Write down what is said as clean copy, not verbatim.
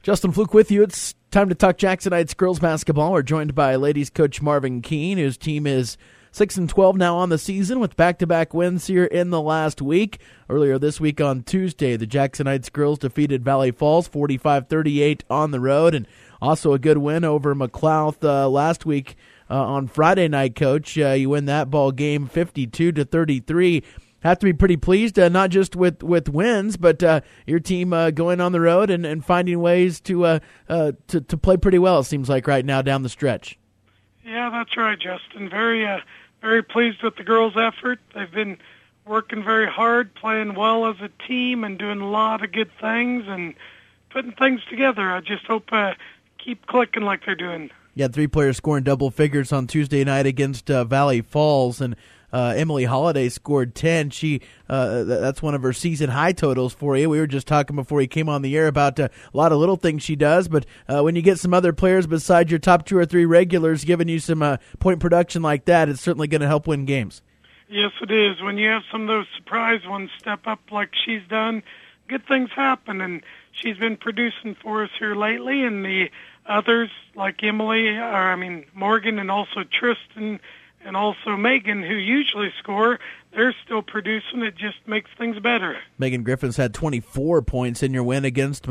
Justin Fluke with you. It's time to talk Jacksonites girls basketball. We're joined by ladies coach Marvin Keene, whose team is 6-12 now on the season with back-to-back wins here in the last week. Earlier this week on Tuesday, the Jacksonites girls defeated Valley Falls 45-38 on the road, and also a good win over McLouth last week on Friday night, Coach. You win that ball game 52-33. Have to be pretty pleased, not just with wins, but your team going on the road and finding ways to play pretty well, it seems like, right now down the stretch. Yeah, that's right, Justin. Very pleased with the girls' effort. They've been working very hard, playing well as a team, and doing a lot of good things and putting things together. I just hope keep clicking like they're doing. Yeah, 3 players scoring double figures on Tuesday night against Valley Falls, and Emily Holiday scored 10. That's one of her season high totals for you. We were just talking before you came on the air about a lot of little things she does, but when you get some other players besides your top 2 or 3 regulars giving you some point production like that, it's certainly going to help win games. Yes, it is. When you have some of those surprise ones step up like she's done, good things happen, and she's been producing for us here lately, and the others like Morgan, and also Tristan, and also Megan, who usually score, they're still producing. It just makes things better. Megan Griffiths had 24 points in your win against